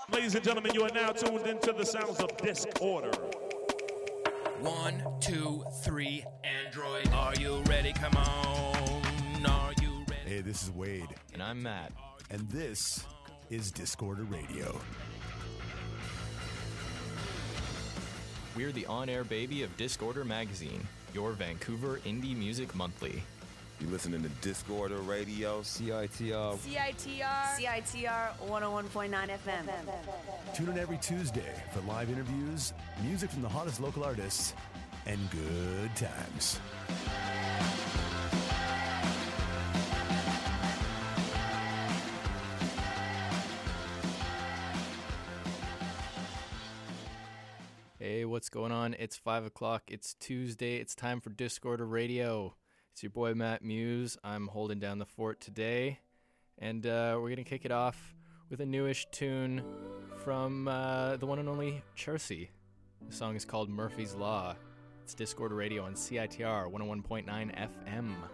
Ladies and gentlemen, you are now tuned into the sounds of Disorder. 1, 2, 3, Android. Are you ready? Come on. Are you ready? Hey, this is Wade. And I'm Matt. And this is Disorder Radio. We're the on-air baby of Disorder Magazine, your Vancouver Indie Music Monthly. You listening to Disorder Radio, CITR 101.9 FM. Tune in every Tuesday for live interviews, music from the hottest local artists, and good times. Hey, what's going on? It's 5 o'clock. It's Tuesday. It's time for Disorder Radio. It's your boy Matt Muse. I'm holding down the fort today. And we're going to kick it off with a newish tune from the one and only Chelsea. The song is called Murphy's Law. It's Disorder Radio on CITR 101.9 FM.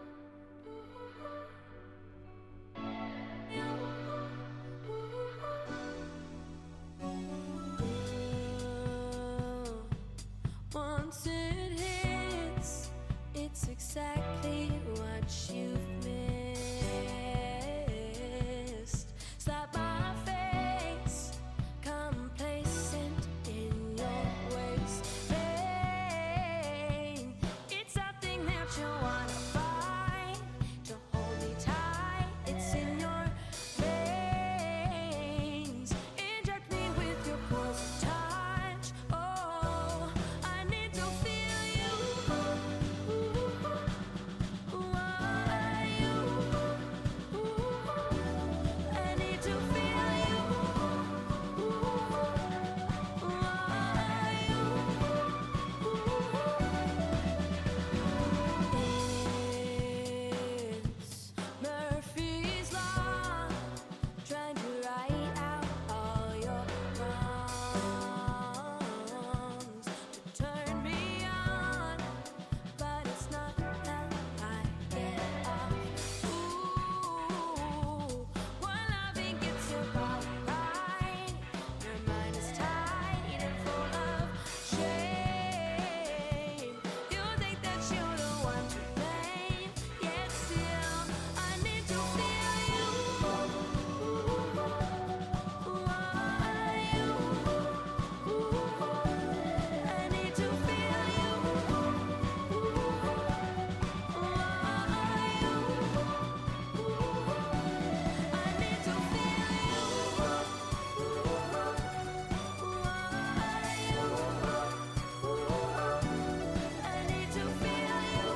Once it hits, it's exactly what you've missed. Slap my face, complacent in your waist. Pain, it's something that you wanna find to hold me tight. It's in your veins. Inject me with your poison touch. Oh, I need to feel you. Who are you? I need to feel you. Who are you? It's Murphy's Law, trying to write out all your wrongs, to turn me on, but it's not how I get off. Ooh, one loving gets about right. Your mind is tight and full of shame. You think that you're the one to blame, yet still I need to feel you. Who are you? I need to feel you. Who are you? I need to feel you. Who are you? I need to feel you.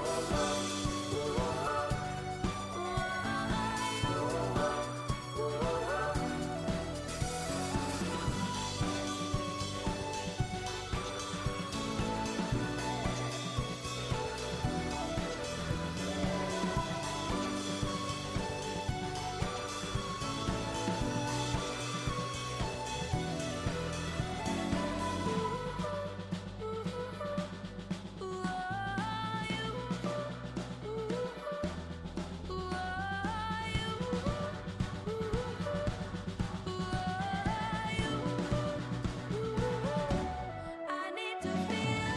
I need to feel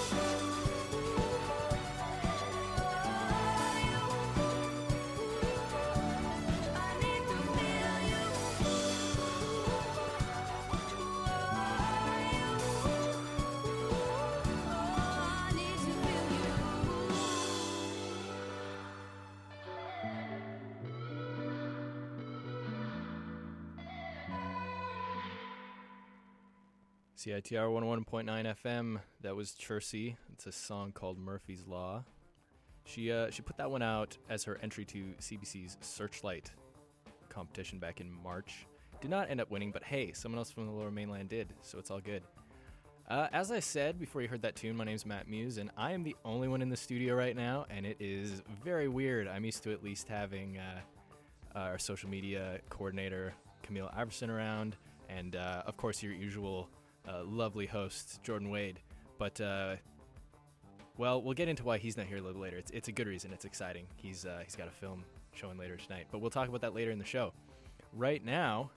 CITR 101.9 FM. That was Chelsea. It's a song called Murphy's Law. She put that one out as her entry to CBC's Searchlight competition back in March. Did not end up winning, but hey, someone else from the Lower Mainland did, so it's all good. As I said before you heard that tune, my name's Matt Muse, and I am the only one in the studio right now, and it is very weird. I'm used to at least having our social media coordinator, Camille Iverson, around, and of course your usual lovely host, Jordan Wade. But, well, we'll get into why he's not here a little later. It's a good reason. It's exciting. He's got a film showing later tonight, but we'll talk about that later in the show. Right now,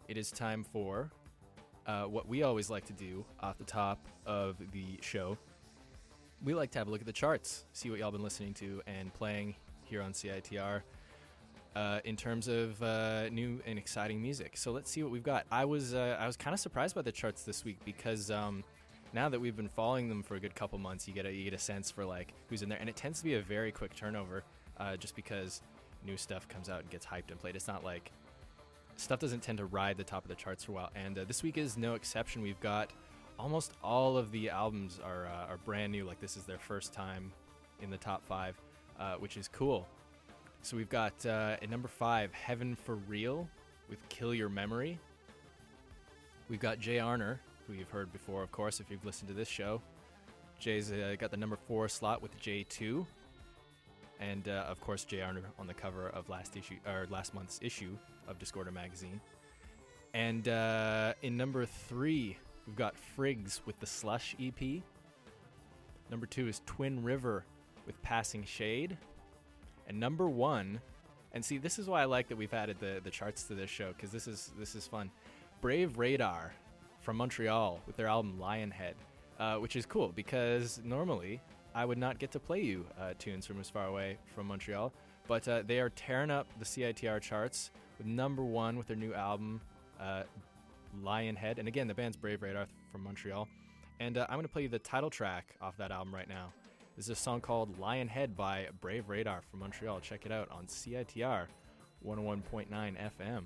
it is time for what we always like to do off the top of the show. We like to have a look at the charts, see what y'all been listening to and playing here on CITR in terms of new and exciting music. So let's see what we've got. I was kind of surprised by the charts this week because now that we've been following them for a good couple months, you get a sense for like who's in there, and it tends to be a very quick turnover, just because new stuff comes out and gets hyped and played. It's not like stuff doesn't tend to ride the top of the charts for a while, and this week is no exception. We've got almost all of the albums are brand new, like this is their first time in the top 5, which is cool. So we've got at number 5, Heaven for Real with Kill Your Memory. We've got Jay Arner, who you've heard before, of course, if you've listened to this show. Jay's got the number 4 slot with J2. And, of course, Jay Arner on the cover of last month's issue of Discorder magazine. And in number 3, we've got Friggs with the Slush EP. Number 2 is Twin River with Passing Shade. And number 1, and see, this is why I like that we've added the charts to this show, because this is fun. Brave Radar from Montreal with their album Lionhead, which is cool because normally I would not get to play you tunes from as far away from Montreal, but they are tearing up the CITR charts with number 1 with their new album Lionhead. And again, the band's Brave Radar from Montreal. And I'm going to play you the title track off that album right now. This is a song called Lionhead by Brave Radar from Montreal. Check it out on CITR 101.9 FM.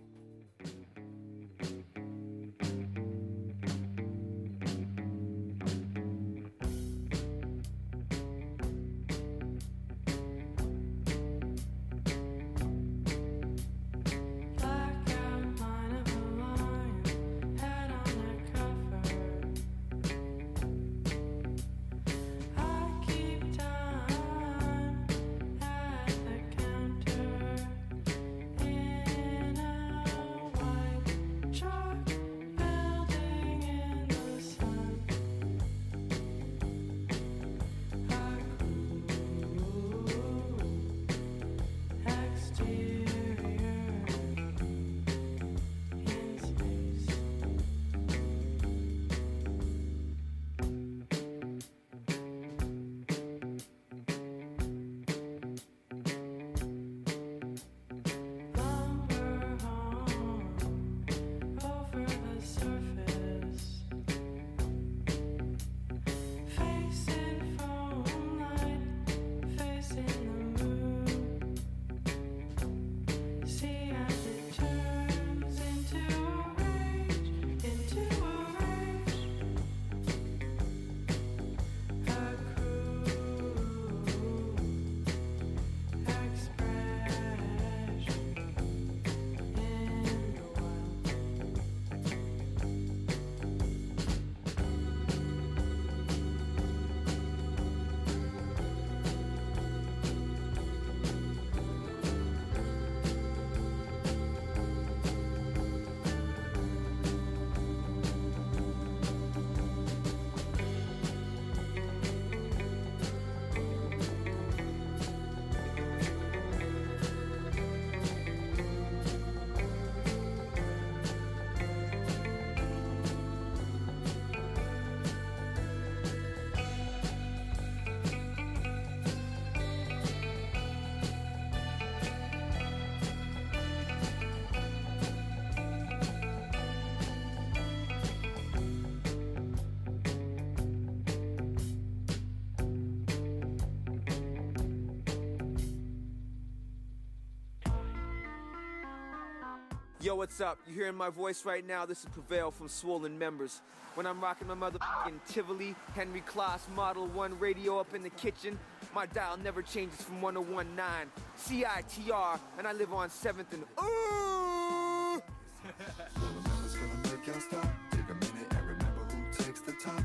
Yo, what's up? You hearing my voice right now? This is Prevail from Swollen Members. When I'm rocking my motherfucking Tivoli, Henry Class Model 1 radio up in the kitchen, my dial never changes from 1019 CITR, and I live on 7th and ooh! Swollen Members gonna make y'all stop. Take a minute and remember who takes the top.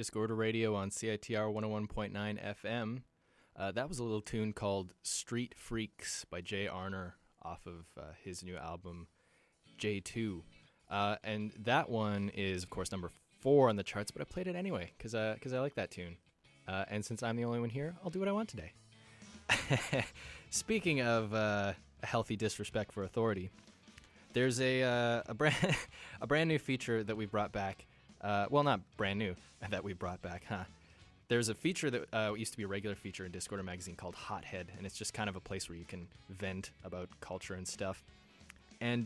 Discorder Radio on CITR 101.9 FM. That was a little tune called Street Freaks by Jay Arner off of his new album, J2. And that one is, of course, number 4 on the charts, but I played it anyway because I like that tune. And since I'm the only one here, I'll do what I want today. Speaking of a healthy disrespect for authority, there's a brand new feature that we've brought back. Well, not brand new that we brought back, huh? There's a feature that used to be a regular feature in Discorder magazine called Hothead, and it's just kind of a place where you can vent about culture and stuff. And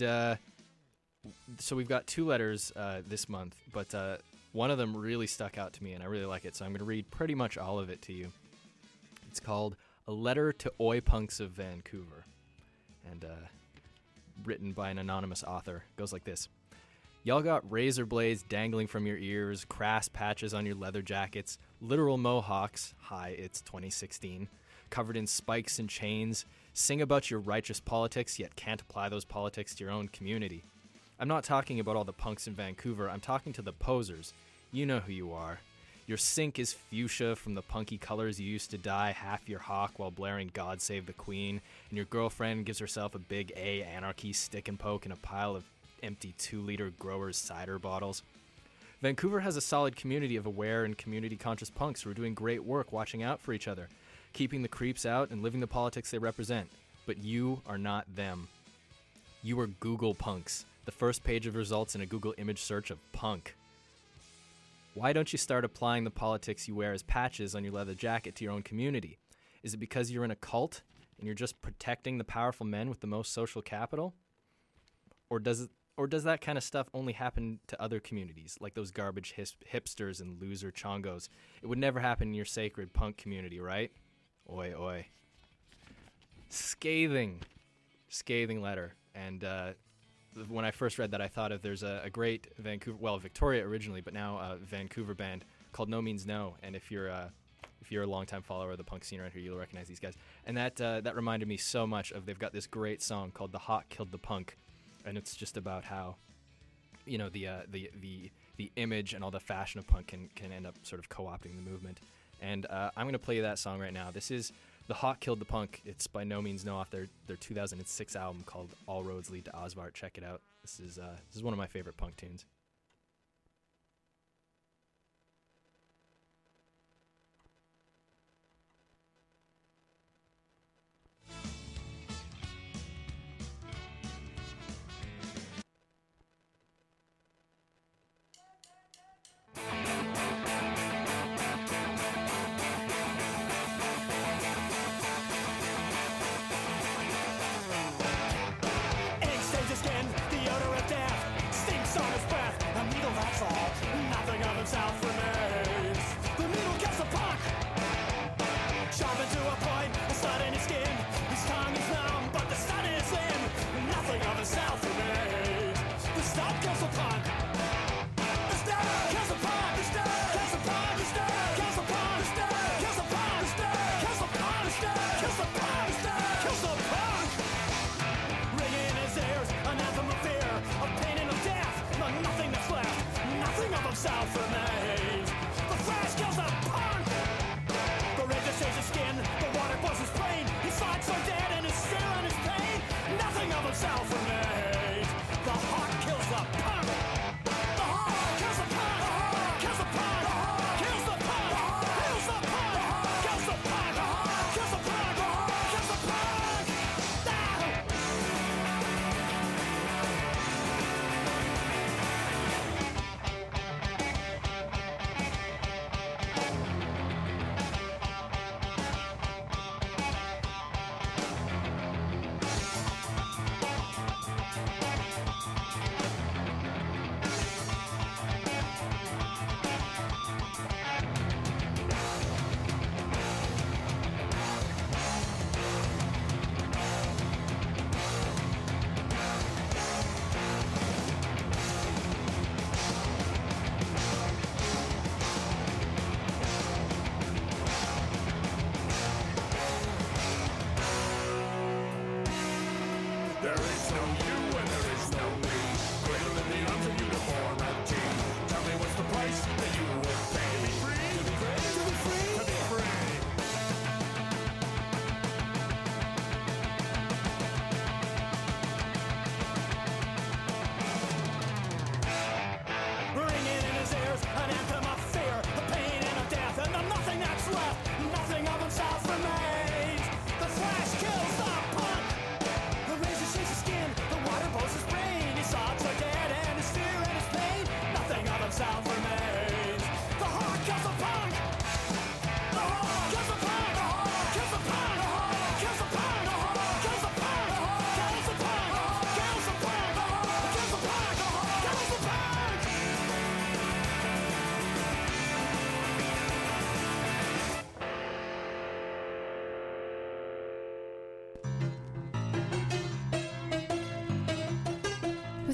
so we've got 2 letters this month, but one of them really stuck out to me, and I really like it, so I'm going to read pretty much all of it to you. It's called A Letter to Oi Punks of Vancouver, and written by an anonymous author. It goes like this. Y'all got razor blades dangling from your ears, crass patches on your leather jackets, literal mohawks, hi, it's 2016, covered in spikes and chains, sing about your righteous politics, yet can't apply those politics to your own community. I'm not talking about all the punks in Vancouver, I'm talking to the posers. You know who you are. Your sink is fuchsia from the punky colors you used to dye half your hawk while blaring God Save the Queen, and your girlfriend gives herself a big A anarchy stick and poke in a pile of empty 2-liter growers cider bottles. Vancouver has a solid community of aware and community-conscious punks who are doing great work watching out for each other, keeping the creeps out and living the politics they represent. But you are not them. You are Google punks, the first page of results in a Google image search of punk. Why don't you start applying the politics you wear as patches on your leather jacket to your own community? Is it because you're in a cult and you're just protecting the powerful men with the most social capital? Or does that kind of stuff only happen to other communities, like those garbage hipsters and loser chongos? It would never happen in your sacred punk community, right? Oi, oi. Scathing letter. And when I first read that, I thought of there's a great Victoria originally, but now a Vancouver band called No Means No. And if you're a longtime follower of the punk scene around here, you'll recognize these guys. And that reminded me so much of, they've got this great song called The Hawk Killed the Punk. And it's just about how, you know, the image and all the fashion of punk can end up sort of co-opting the movement. And I'm going to play you that song right now. This is The Hawk Killed the Punk. It's by No Means No off their 2006 album called All Roads Lead to Osvart. Check it out. This is one of my favorite punk tunes. Egg stains his skin, the odor of death stinks on his breath.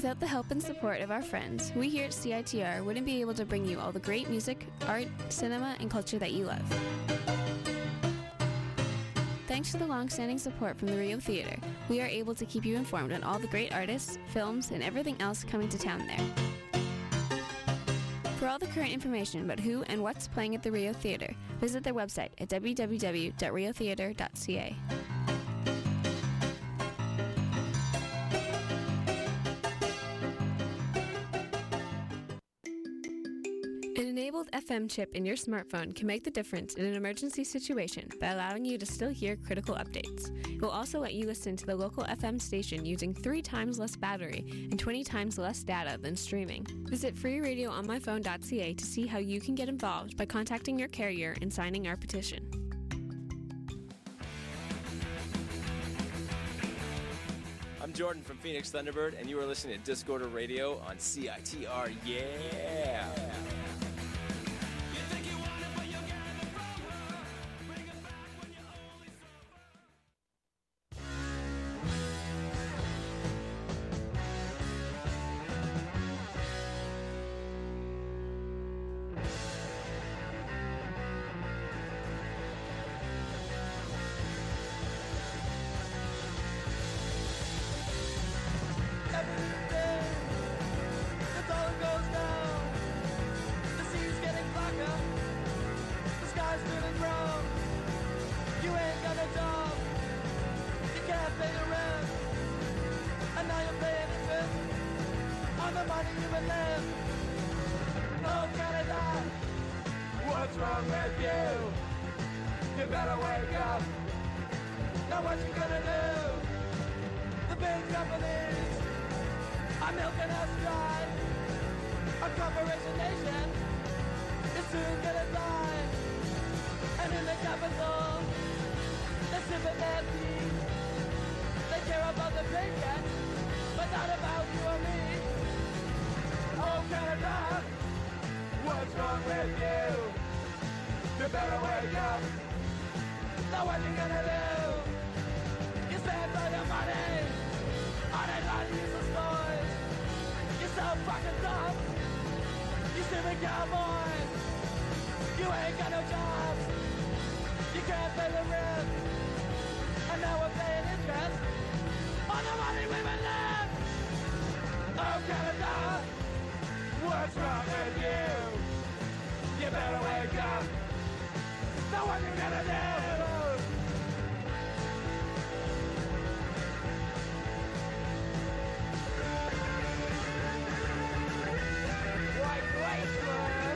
Without the help and support of our friends, we here at CITR wouldn't be able to bring you all the great music, art, cinema, and culture that you love. Thanks to the long-standing support from the Rio Theater, we are able to keep you informed on all the great artists, films, and everything else coming to town there. For all the current information about who and what's playing at the Rio Theater, visit their website at www.riotheater.ca. An enabled FM chip in your smartphone can make the difference in an emergency situation by allowing you to still hear critical updates. It will also let you listen to the local FM station using 3 times less battery and 20 times less data than streaming. Visit freeradioonmyphone.ca to see how you can get involved by contacting your carrier and signing our petition. I'm Jordan from Phoenix Thunderbird, and you are listening to Discorder Radio on CITR. Yeah! What's wrong with you? You better wake up. Now what you gonna do? The big companies are milking us dry. Our corporation nation is soon gonna die. And in the capital, they're sipping their tea. They care about the paycheck, but not about you or me. Oh, Canada, what's wrong with you? You better wake up. Now what you gonna do? You spend all your money on a useless toys. You're so fucking dumb. You stupid cowboys. You ain't got no jobs. You can't pay the rent. And now we're paying interest on the money we've been left. Oh, Canada, what's wrong with you? You better wake up. Now what you gonna do? White wasteland.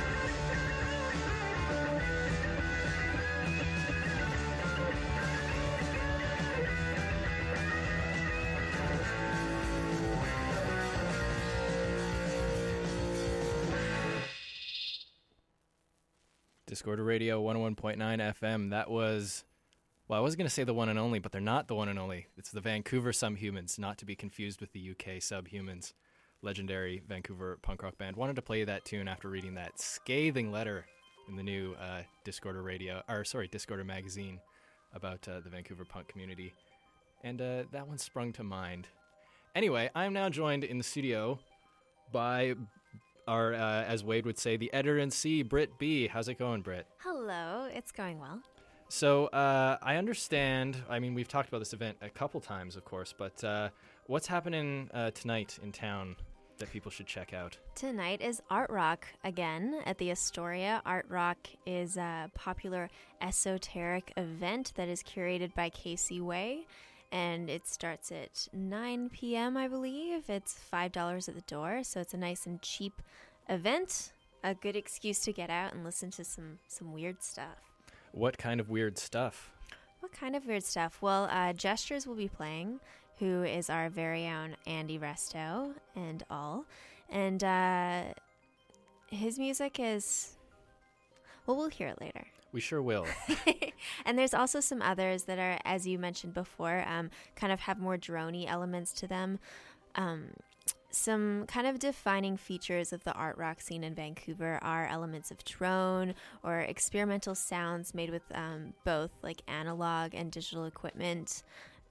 Discorder Radio 101.9 FM. That was, well, I was going to say the one and only, but they're not the one and only. It's the Vancouver Subhumans, not to be confused with the UK Subhumans, legendary Vancouver punk rock band. Wanted to play that tune after reading that scathing letter in the new Discorder magazine about the Vancouver punk community. And that one sprung to mind. Anyway, I'm now joined in the studio by our, as Wade would say, the editor-in-chief, Britt B. How's it going, Britt? Hello, it's going well. So I understand, I mean, we've talked about this event a couple times, of course, but what's happening tonight in town that people should check out? Tonight is Art Rock again at the Astoria. Art Rock is a popular esoteric event that is curated by Casey Way, and it starts at 9 p.m., I believe. It's $5 at the door, so it's a nice and cheap event, a good excuse to get out and listen to some weird stuff. What kind of weird stuff? What kind of weird stuff? Well, Gestures will be playing, who is our very own Andy Resto and all. And his music is, well, we'll hear it later. We sure will. And there's also some others that are, as you mentioned before, kind of have more droney elements to them. Some kind of defining features of the art rock scene in Vancouver are elements of drone or experimental sounds made with both like analog and digital equipment.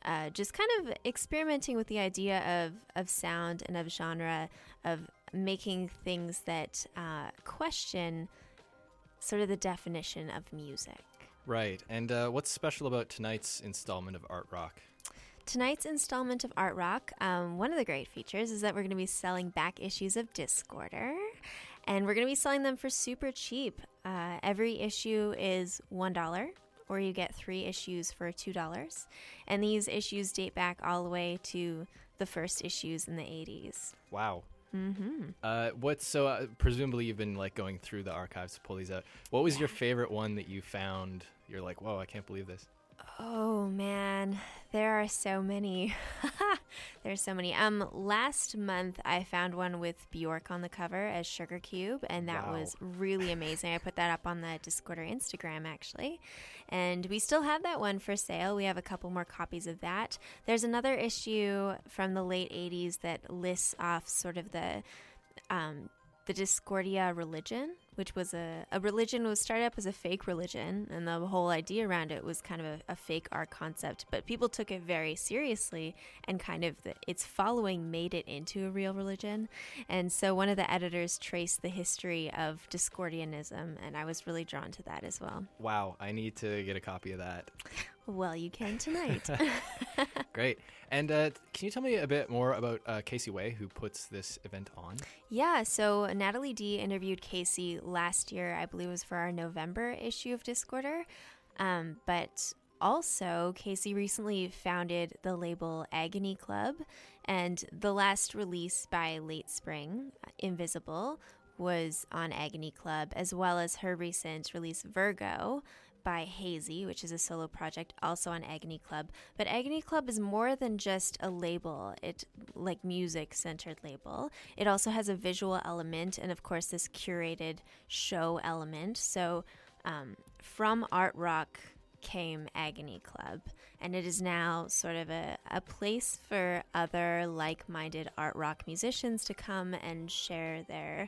just kind of experimenting with the idea of sound and of genre, of making things that question sort of the definition of music. Right. And what's special about tonight's installment of Art Rock? Tonight's installment of Art Rock, one of the great features is that we're going to be selling back issues of Discorder, and we're going to be selling them for super cheap. Every issue is $1, or you get 3 issues for $2. And these issues date back all the way to the first issues in the 80s. Wow. Mm-hmm. Presumably you've been like going through the archives to pull these out. What was your favorite one that you found? You're like, whoa, I can't believe this. Oh man, there are so many. There's so many. Last month I found one with Bjork on the cover as Sugar Cube, and that was really amazing. I put that up on the Discorder Instagram actually, and we still have that one for sale. We have a couple more copies of that. There's another issue from the late 80s that lists off sort of the Discordia religion, which was a religion was started up as a fake religion, and the whole idea around it was kind of a fake art concept, but people took it very seriously, and kind of its following made it into a real religion. And so one of the editors traced the history of Discordianism, and I was really drawn to that as well. Wow, I need to get a copy of that. Well, you can tonight. Great. And can you tell me a bit more about Casey Way, who puts this event on? Yeah, so Natalie D interviewed Casey last year, I believe it was for our November issue of Discorder. But also, Casey recently founded the label Agony Club, and the last release by Late Spring, Invisible, was on Agony Club, as well as her recent release Virgo by Hazy, which is a solo project also on Agony Club. But Agony Club is more than just a label, it like music-centered label. It also has a visual element and, of course, this curated show element. So from Art Rock came Agony Club, and it is now sort of a place for other like-minded art rock musicians to come and share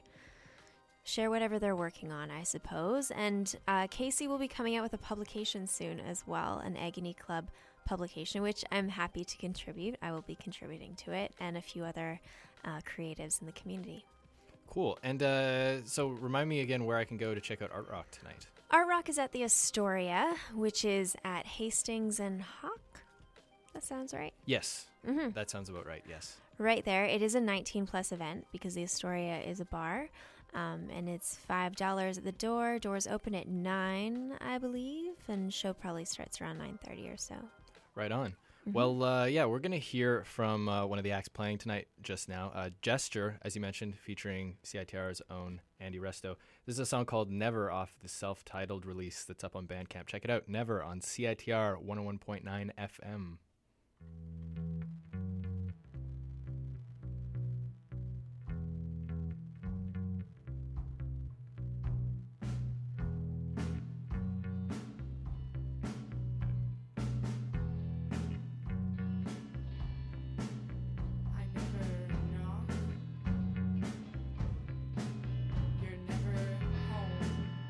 whatever they're working on, I suppose. And Casey will be coming out with a publication soon as well, an Agony Club publication, which I'm happy to contribute. I will be contributing to it, and a few other creatives in the community. Cool. And so remind me again where I can go to check out Art Rock tonight. Art Rock is at the Astoria, which is at Hastings and Hawk. That sounds right? Yes. Mm-hmm. That sounds about right, yes. Right there. It is a 19-plus event because the Astoria is a bar. And it's $5 at the door. Doors open at 9, I believe, and show probably starts around 9:30 or so. Right on. Mm-hmm. Well, yeah, we're going to hear from one of the acts playing tonight just now. Gesture, as you mentioned, featuring CITR's own Andy Resto. This is a song called Never off the self-titled release that's up on Bandcamp. Check it out, Never, on CITR 101.9 FM.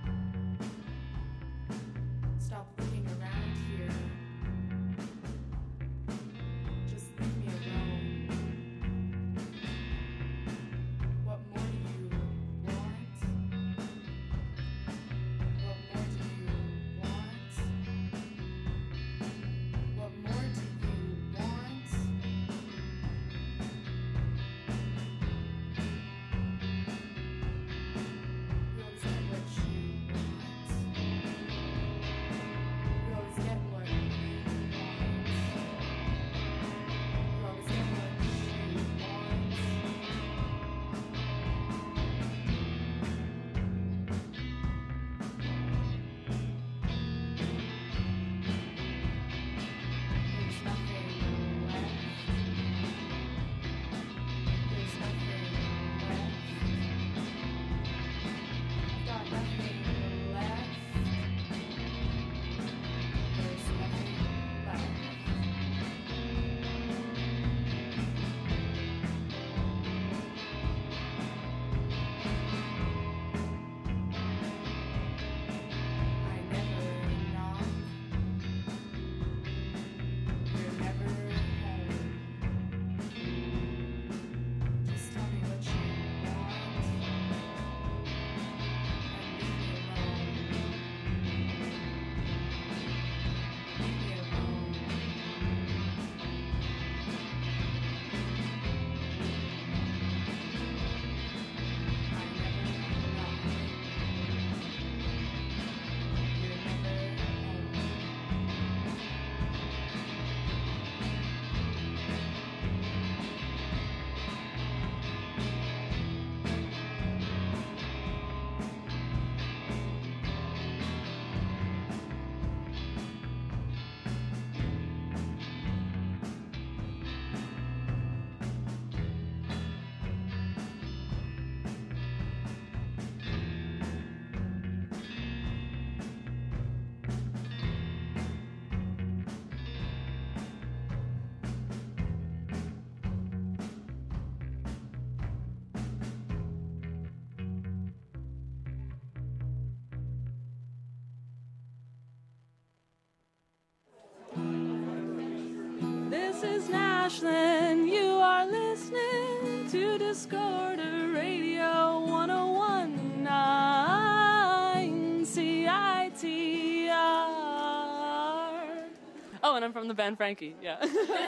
Stop looking around here. Ashland. You are listening to Discorder Radio 101.9 CITR. Oh, and I'm from the band Frankie, yeah.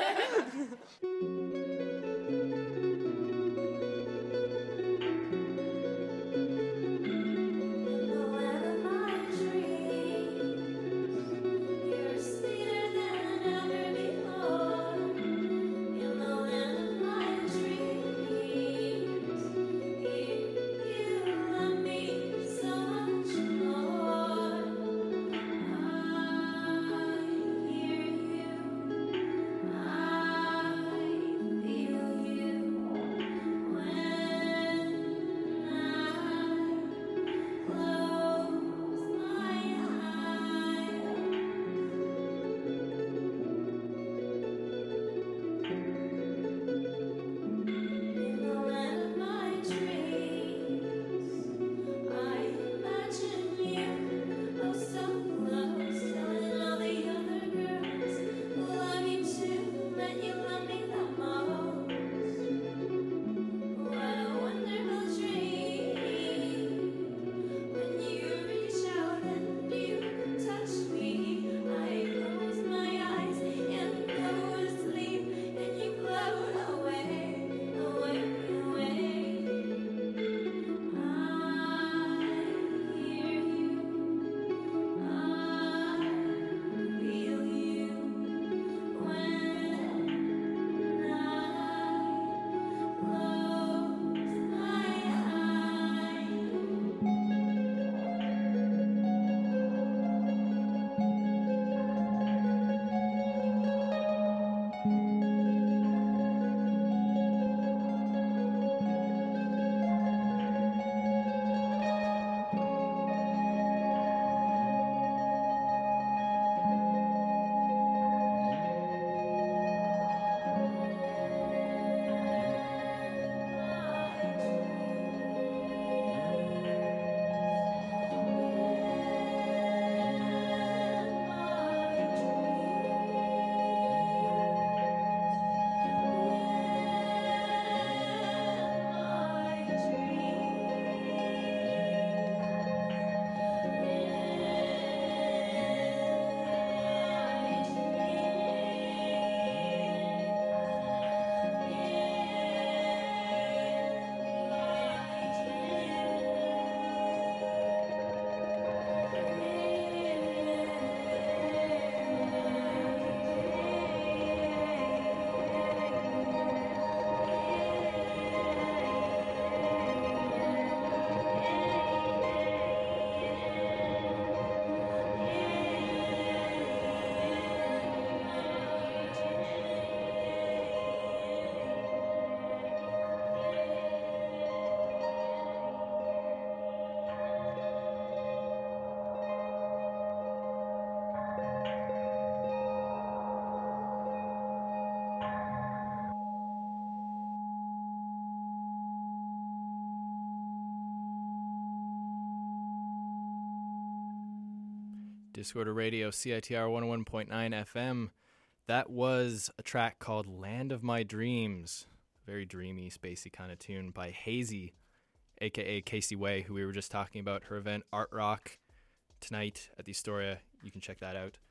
Discorder Radio, CITR 101.9 FM. That was a track called Land of My Dreams. Very dreamy, spacey kind of tune by Hazy, a.k.a. Casey Way, who we were just talking about. Her event, Art Rock, tonight at the Astoria. You can check that out.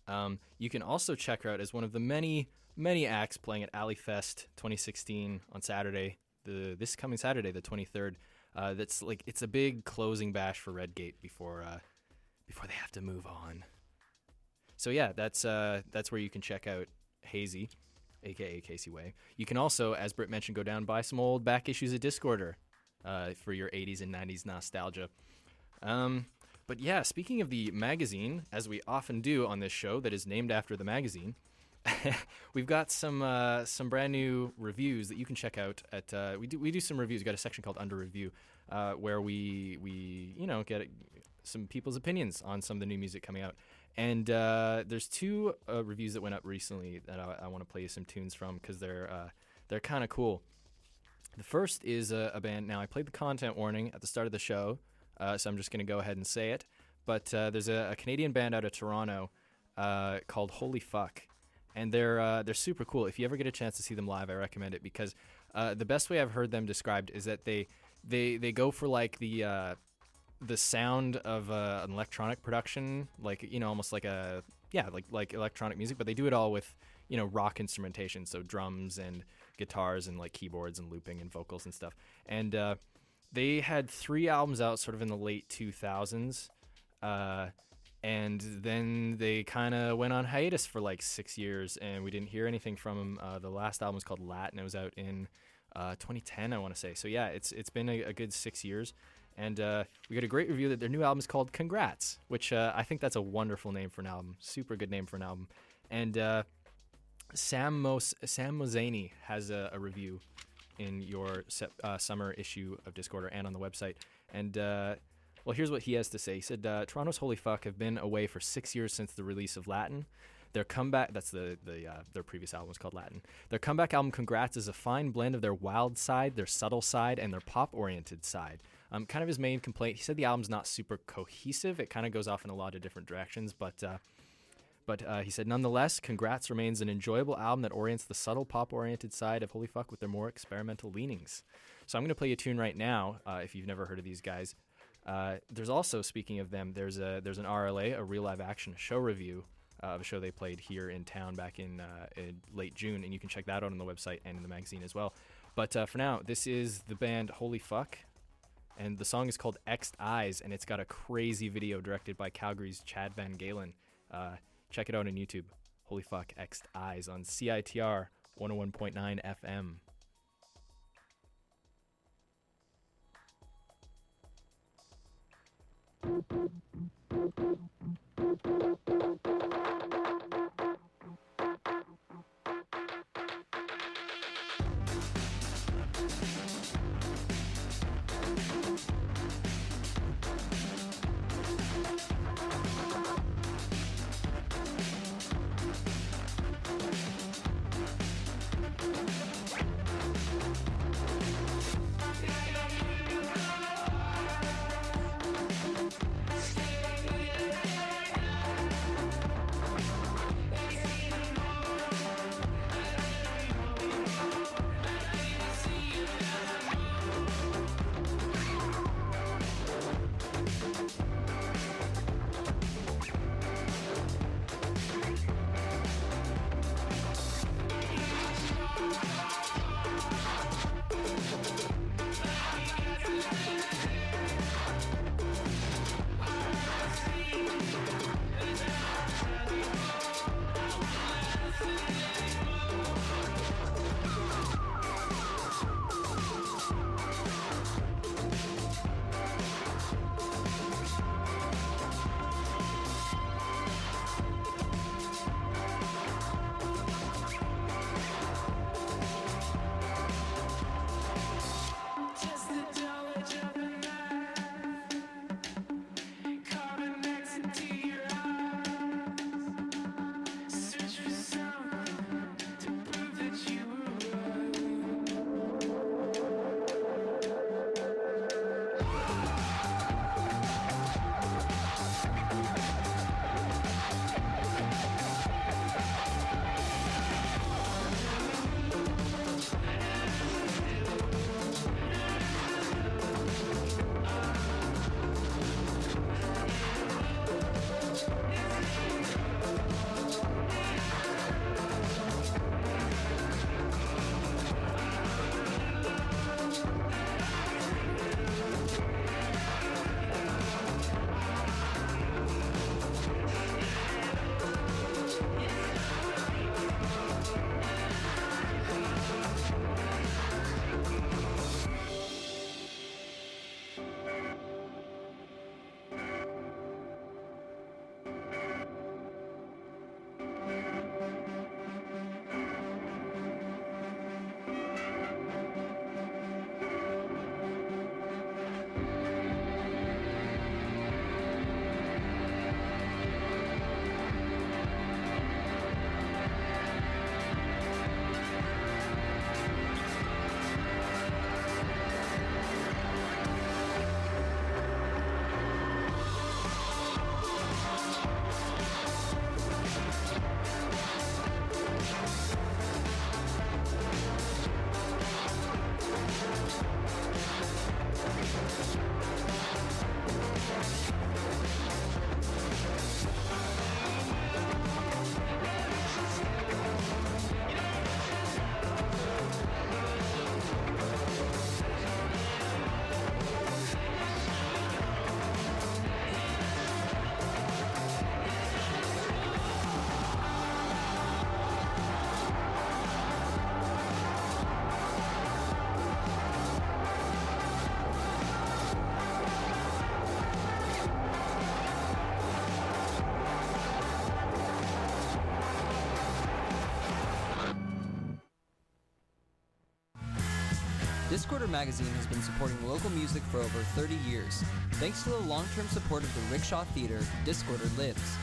You can also check her out as one of the many, many acts playing at Alley Fest 2016 on Saturday, this coming Saturday, the 23rd. That's like, it's a big closing bash for Redgate before they have to move on. So yeah, that's where you can check out Hazy, aka Casey Way. You can also, as Britt mentioned, go down and buy some old back issues of Discorder for your 80s and 90s nostalgia. But yeah, speaking of the magazine, as we often do on this show that is named after the magazine, we've got some brand new reviews that you can check out at we do some reviews. We've got a section called Under Review where we get some people's opinions on some of the new music coming out. And there's two reviews that went up recently that I want to play you some tunes from because they're kind of cool. The first is a band. Now, I played the content warning at the start of the show, so I'm just going to go ahead and say it. But there's a Canadian band out of Toronto called Holy Fuck. and they're super cool. If you ever get a chance to see them live, I recommend it because the best way I've heard them described is that they go for like the sound of an electronic production, like almost like like electronic music, but they do it all with rock instrumentation, so drums and guitars and like keyboards and looping and vocals and stuff. And they had 3 albums out sort of in the late 2000s, and then they kind of went on hiatus for like 6 years, and we didn't hear anything from them. The last album was called Latin. It was out in 2010, I want to say. So yeah, it's been a good 6 years. And we got a great review that their new album is called Congrats, which I think that's a wonderful name for an album. Super good name for an album. And Sam Mozani has a review in your summer issue of Discorder and on the website. And, well, here's what he has to say. He said, Toronto's Holy Fuck have been away for 6 years since the release of Latin. Their comeback, that's their previous album was called Latin. Their comeback album, Congrats, is a fine blend of their wild side, their subtle side, and their pop-oriented side. Kind of his main complaint, he said the album's not super cohesive. It kind of goes off in a lot of different directions, but he said, nonetheless, Congrats remains an enjoyable album that orients the subtle pop-oriented side of Holy Fuck with their more experimental leanings. So I'm going to play you a tune right now, if you've never heard of these guys. There's also, speaking of them, there's an RLA, a real live action show review of a show they played here in town back in late June, and you can check that out on the website and in the magazine as well. But for now, this is the band Holy Fuck, and the song is called X'd Eyes, and it's got a crazy video directed by Calgary's Chad Van Galen. Check it out on YouTube. Holy Fuck, X'd Eyes on CITR 101.9 FM. Discorder Magazine has been supporting local music for over 30 years. Thanks to the long-term support of the Rickshaw Theater, Discorder lives.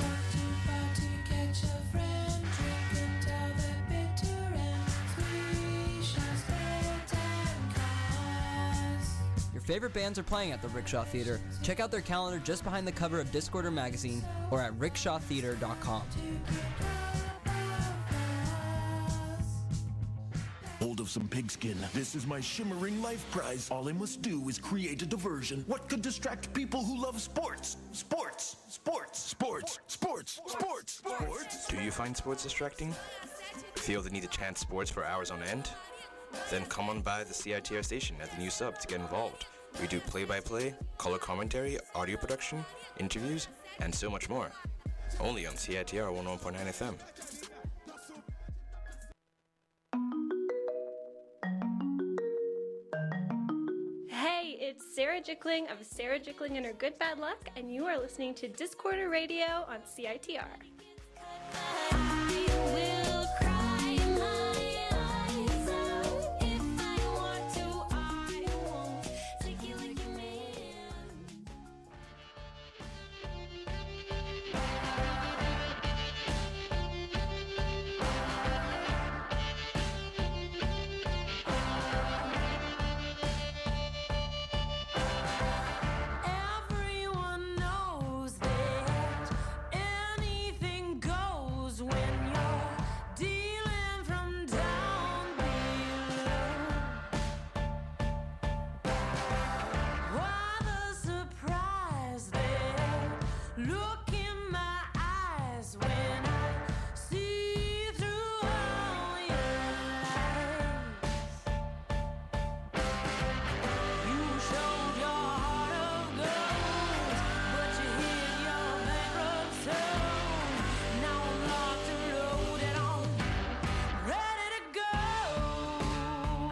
Your favorite bands are playing at the Rickshaw Theater. Check out their calendar just behind the cover of Discorder Magazine or at rickshawtheater.com. Hold of some pigskin. This is my shimmering life prize. All I must do is create a diversion. What could distract people who love sports? Sports, sports, sports, sports, sports, sports. Do you find sports distracting? Feel the need to chant sports for hours on end? Then come on by the CITR station as a new sub to get involved. We do play-by-play, color commentary, audio production, interviews, and so much more. Only on CITR 101.9 FM. Hey, it's Sarah Jickling of Sarah Jickling and Her Good Bad Luck, and you are listening to Discorder Radio on CITR. Everyone knows that anything goes when you're dealing from down below. Why the surprise there? Look in my eyes when I see through all your lies. You showed your heart of gold, but you hid your bankrupt soul. Now I'm locked and loaded on, ready to go.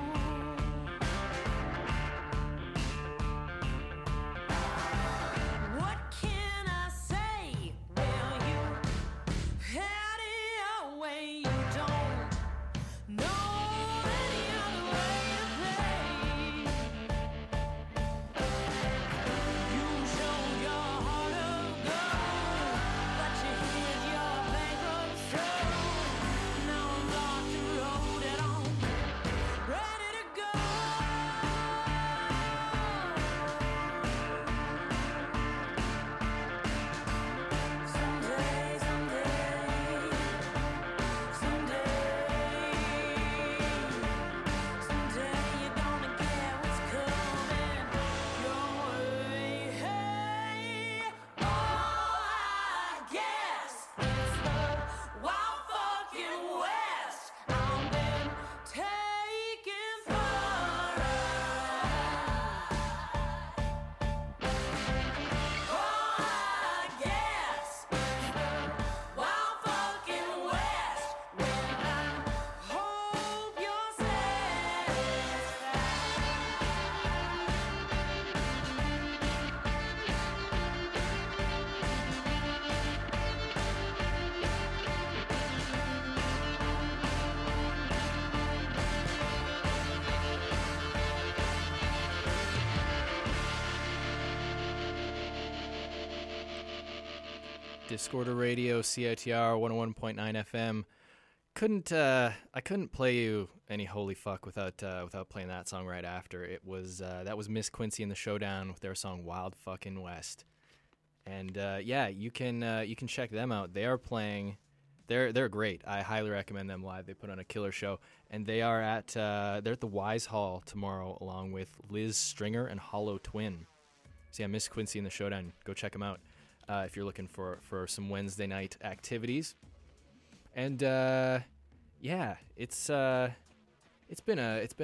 What can I say? Well, you had it your way. You don't know any other way to play. You showed your heart of gold, but you hid your bankrupt soul. Now I'm locked and loaded on, ready to go. Someday, someday you're gonna get what's coming your way. Hey, oh, I guess it's the wild fucking West. I've been taken for a ride. Oh, I guess it's the wild fucking West. When I hope you're satisfied. Discorder Radio, CITR 101.9 FM. I couldn't play you any Holy Fuck without playing that song right after. It was that was Miss Quincy and the Showdown with their song Wild Fucking West. And yeah, you can check them out. They are playing. They're great. I highly recommend them live. They put on a killer show, and they are at they're at the Wise Hall tomorrow, along with Liz Stringer and Hollow Twin. So yeah, Miss Quincy and the Showdown. Go check them out if you're looking for some Wednesday night activities. And yeah, it's been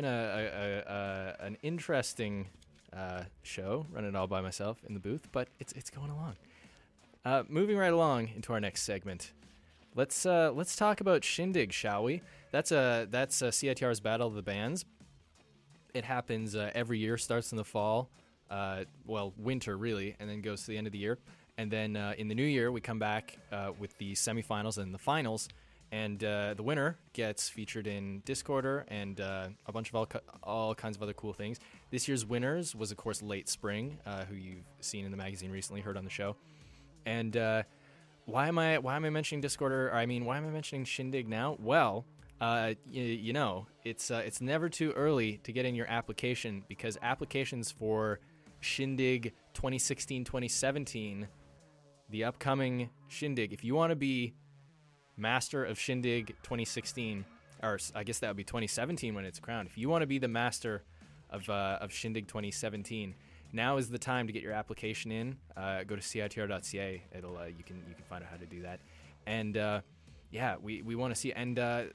an interesting show, running it all by myself in the booth, but it's going along. Moving right along into our next segment. Let's talk about Shindig, shall we? That's CITR's Battle of the Bands. It happens every year, starts in the fall, winter really, and then goes to the end of the year. And then in the new year, we come back with the semifinals and the finals. And the winner gets featured in Discorder and a bunch of all kinds of other cool things. This year's winners was, of course, Late Spring, who you've seen in the magazine recently, heard on the show. And why am I mentioning Discorder? Or, I mean, why am I mentioning Shindig now? Well, you know, it's never too early to get in your application, because applications for Shindig 2016-2017, the upcoming Shindig, if you want to be Master of Shindig 2016, or I guess that would be 2017 when it's crowned. If you want to be the Master of Shindig 2017, now is the time to get your application in. Go to CITR.ca. It'll you can find out how to do that. And yeah, we want to see. And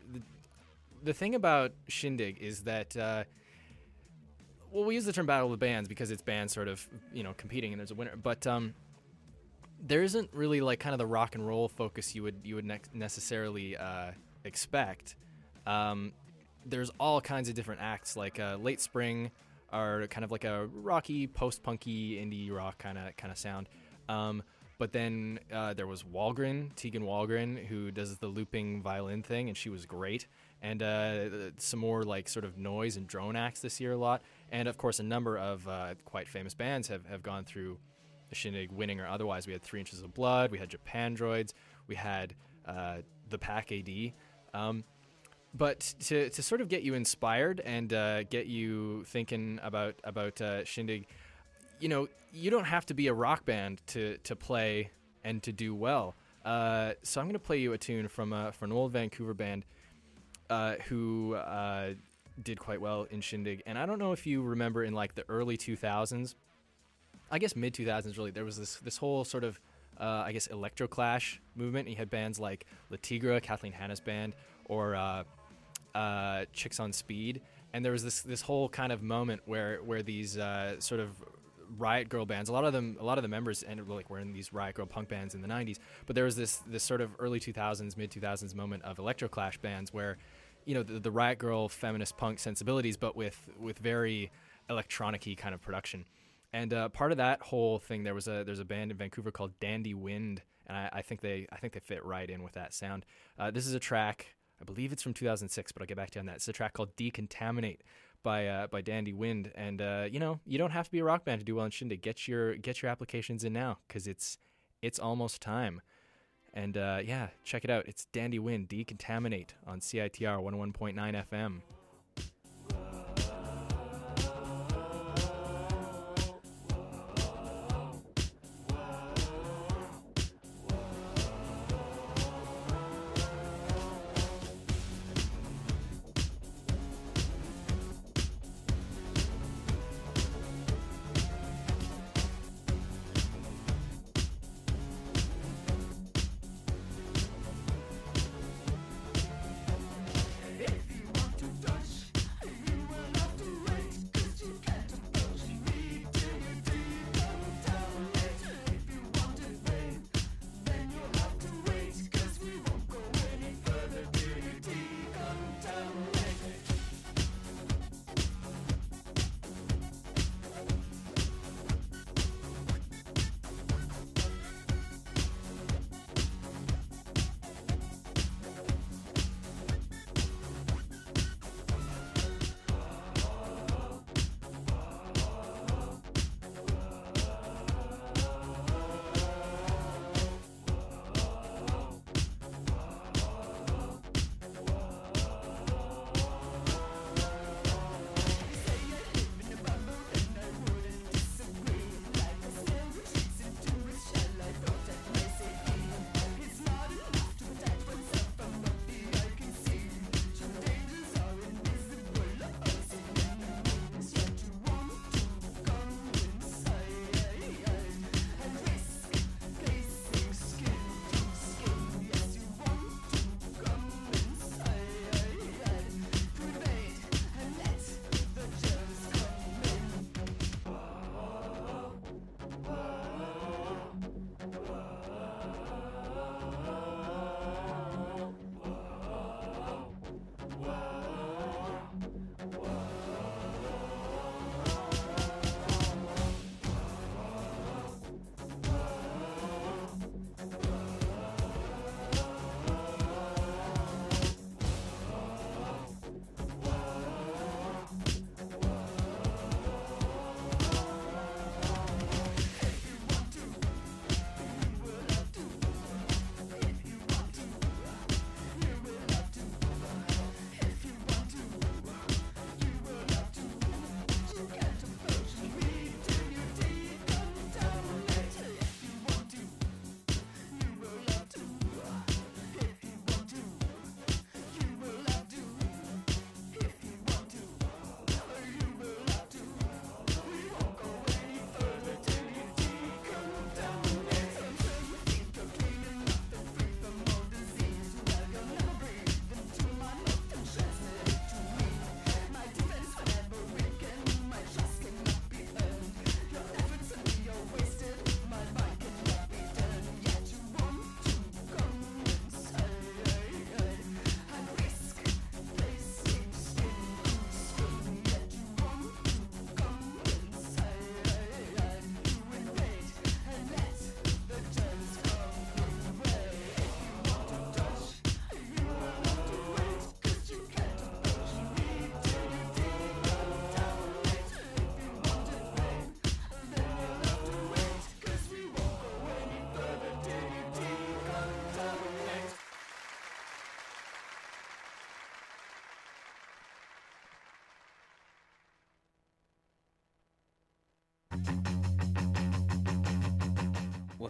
the thing about Shindig is that well, we use the term Battle of the Bands because it's bands sort of competing and there's a winner, but there isn't really like kind of the rock and roll focus you would necessarily expect. There's all kinds of different acts, like Late Spring are kind of like a rocky, post-punky, indie rock kind of sound. But then there was Tegan Walgren, who does the looping violin thing, and she was great. And some more like sort of noise and drone acts this year a lot. And of course, a number of quite famous bands have gone through the Shindig, winning or otherwise. We had 3 Inches of Blood, we had Japandroids, we had the Pack AD. But to sort of get you inspired and get you thinking about Shindig, you don't have to be a rock band to play and to do well. So I'm going to play you a tune from an old Vancouver band who did quite well in Shindig. And I don't know if you remember in like the early 2000s, I guess mid 2000s really, there was this whole sort of I guess electroclash movement. You had bands like La Tigra, Kathleen Hanna's band, or Chicks on Speed, and there was this whole kind of moment where these sort of riot girl bands, a lot of the members were in these riot girl punk bands in the 90s, but there was this sort of early 2000s, mid 2000s moment of electroclash bands where the riot girl feminist punk sensibilities, but with very electronic-y kind of production. And part of that whole thing, there's a band in Vancouver called Dandy Wind, and I think they fit right in with that sound. This is a track, I believe it's from 2006, but I'll get back to you on that. It's a track called Decontaminate by Dandy Wind, and you don't have to be a rock band to do well in Shindig. Get your applications in now, because it's almost time. And yeah, check it out. It's Dandy Wind, Decontaminate on CITR 101.9 FM. If you want to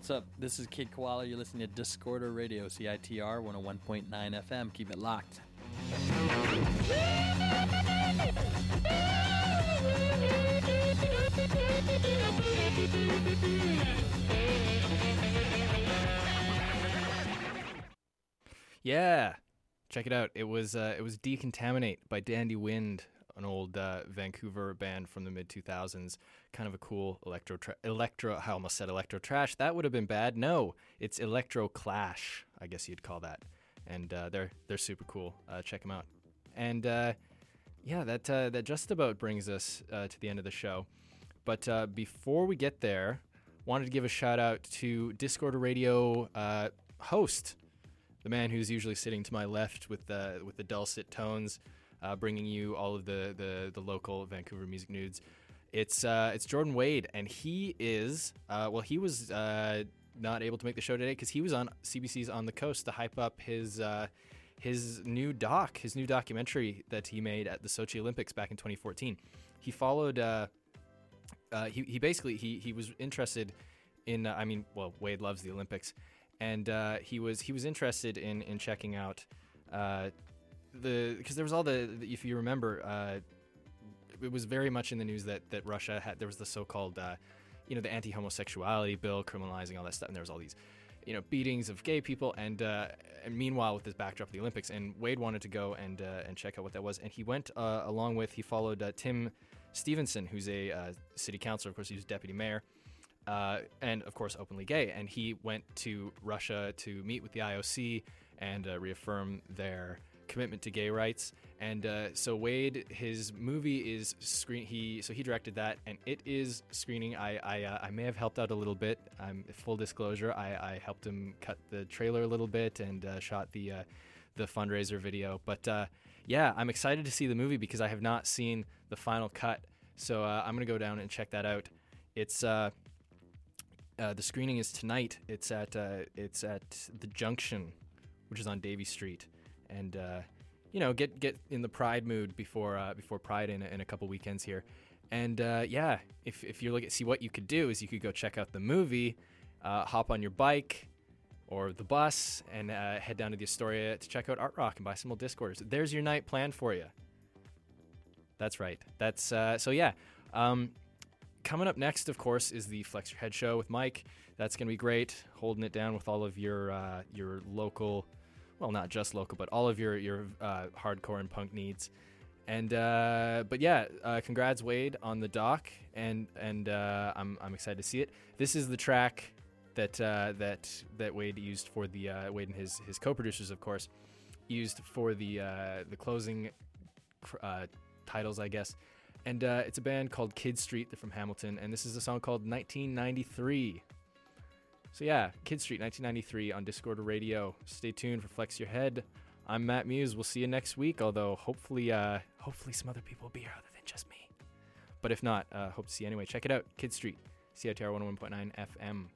what's up? This is Kid Koala. You're listening to Discorder Radio, CITR 101.9 FM. Keep it locked. Yeah, check it out. It was Decontaminate by Dandy Wind, an old Vancouver band from the mid 2000s. Kind of a cool electro. I almost said electro trash. That would have been bad. No, it's electro clash, I guess you'd call that. And they're super cool. Check them out. And yeah, that just about brings us to the end of the show. But before we get there, wanted to give a shout out to Discorder Radio host, the man who's usually sitting to my left with the dulcet tones, bringing you all of the local Vancouver music nudes. It's Jordan Wade, and he is he was not able to make the show today because he was on CBC's On the Coast to hype up his new documentary that he made at the Sochi Olympics back in 2014. He followed. He was interested in. Wade loves the Olympics. And he was interested in checking out because there was all if you remember, it was very much in the news that Russia had, there was the so-called the anti-homosexuality bill criminalizing all that stuff, and there was all these beatings of gay people, and meanwhile with this backdrop of the Olympics, and Wade wanted to go and check out what that was, and he went he followed Tim Stevenson, who's a city councilor. Of course, he was deputy mayor. And of course openly gay, and he went to Russia to meet with the IOC and reaffirm their commitment to gay rights. And so Wade, his movie is he directed that, and it is screening. I may have helped out a little bit. Full disclosure, I helped him cut the trailer a little bit and shot the fundraiser video. But yeah, I'm excited to see the movie because I have not seen the final cut. So I'm gonna go down and check that out. It's the screening is tonight. It's at the Junction, which is on Davie Street, and get in the Pride mood before Pride in a couple weekends here, and if you're looking, see what you could do is you could go check out the movie, hop on your bike or the bus and head down to the Astoria to check out Art Rock and buy some old Discorders. There's your night planned for you. That's right. That's so yeah. Coming up next, of course, is the Flex Your Head show with Mike. That's going to be great, holding it down with all of your local, well, not just local, but all of your hardcore and punk needs. And but yeah, congrats Wade on the doc, and I'm excited to see it. This is the track that Wade used for the Wade and his co-producers, of course, used for the closing titles, I guess. And it's a band called Kid Street. They're from Hamilton, and this is a song called 1993. So yeah, Kid Street, 1993 on Discorder Radio. Stay tuned for Flex Your Head. I'm Matt Muse. We'll see you next week, although hopefully some other people will be here other than just me. But if not, hope to see you anyway. Check it out, Kid Street, CITR 101.9 FM.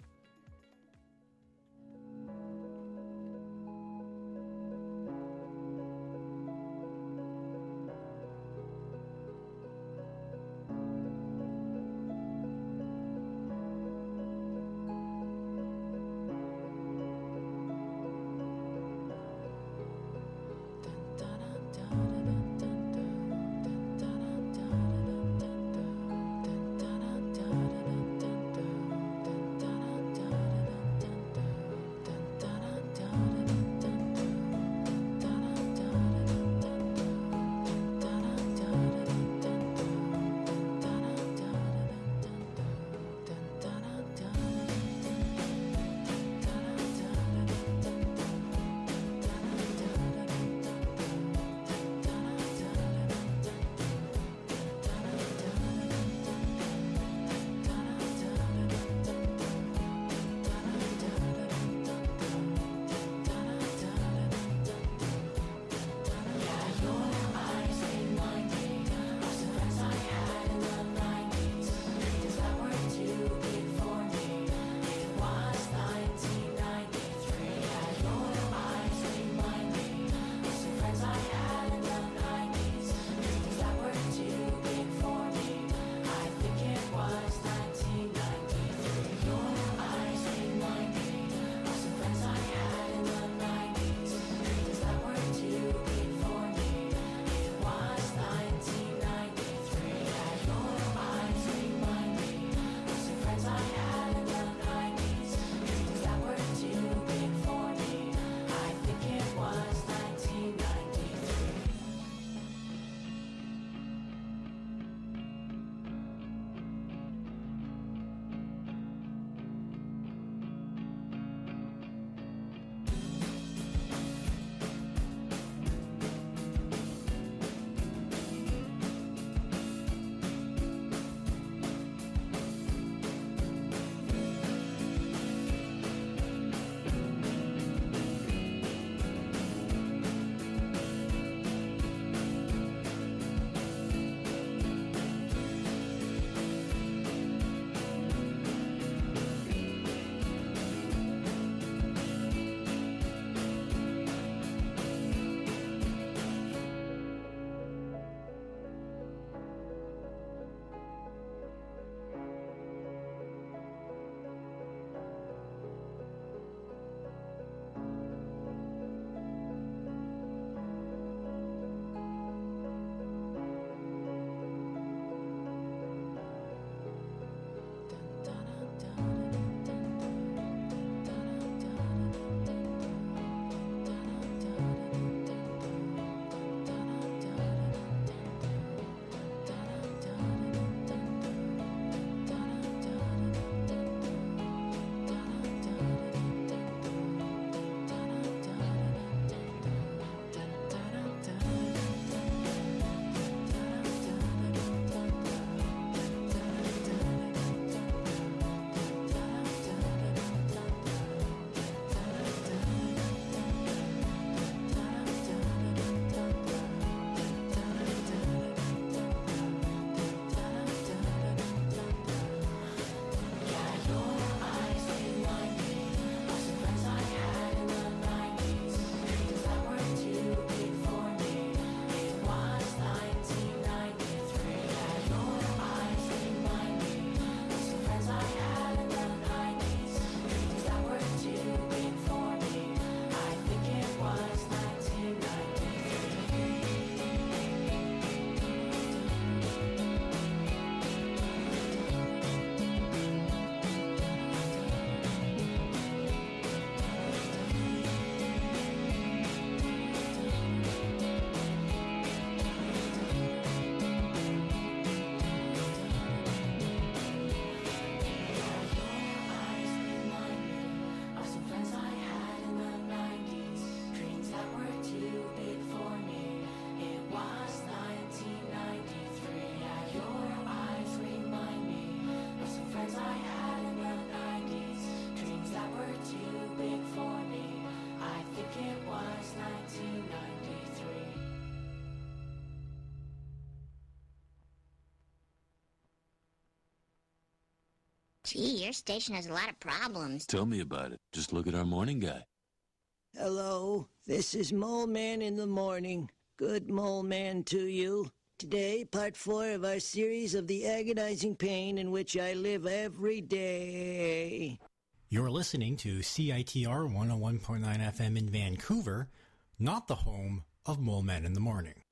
Gee, your station has a lot of problems. Tell me about it. Just look at our morning guy. Hello, this is Mole Man in the morning. Good Mole Man to you. Today, part 4 of our series of the agonizing pain in which I live every day. You're listening to CITR 101.9 FM in Vancouver, not the home of Mole Man in the Morning.